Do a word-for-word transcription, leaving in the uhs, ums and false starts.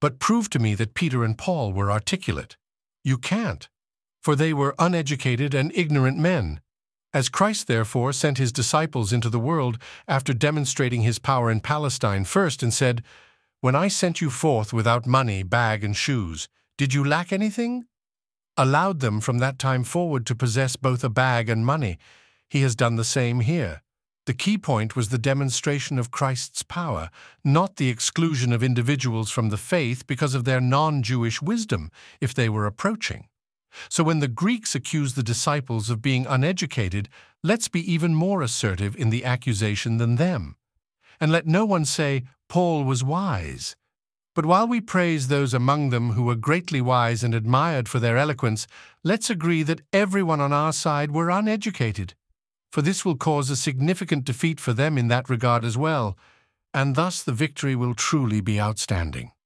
But prove to me that Peter and Paul were articulate. You can't, for they were uneducated and ignorant men. As Christ, therefore, sent his disciples into the world after demonstrating his power in Palestine first and said, "When I sent you forth without money, bag, and shoes, did you lack anything?" Allowed them from that time forward to possess both a bag and money. He has done the same here. The key point was the demonstration of Christ's power, not the exclusion of individuals from the faith because of their non-Jewish wisdom, if they were approaching. So when the Greeks accuse the disciples of being uneducated, let's be even more assertive in the accusation than them. And let no one say, Paul was wise. But while we praise those among them who were greatly wise and admired for their eloquence, let's agree that everyone on our side were uneducated. For this will cause a significant defeat for them in that regard as well, and thus the victory will truly be outstanding.